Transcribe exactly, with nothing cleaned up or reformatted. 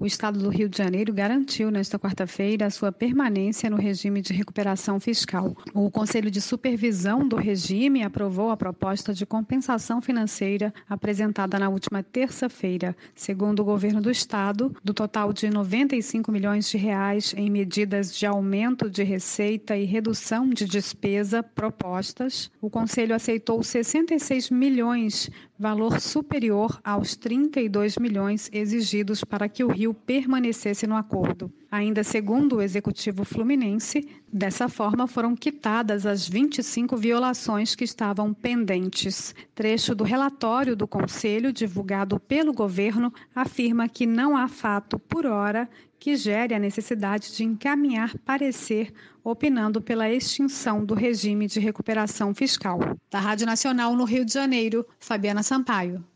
O Estado do Rio de Janeiro garantiu nesta quarta-feira a sua permanência no regime de recuperação fiscal. O Conselho de Supervisão do regime aprovou a proposta de compensação financeira apresentada na última terça-feira. Segundo o governo do Estado, do total de noventa e cinco milhões de reais em medidas de aumento de receita e redução de despesa propostas, o Conselho aceitou sessenta e seis milhões, valor superior aos trinta e dois milhões exigidos para que o Rio permanecesse no acordo. Ainda segundo o Executivo Fluminense, dessa forma foram quitadas as vinte e cinco violações que estavam pendentes. Trecho do relatório do Conselho, divulgado pelo governo, afirma que não há fato, por hora, que gere a necessidade de encaminhar parecer opinando pela extinção do regime de recuperação fiscal. Da Rádio Nacional no Rio de Janeiro, Fabiana Sampaio.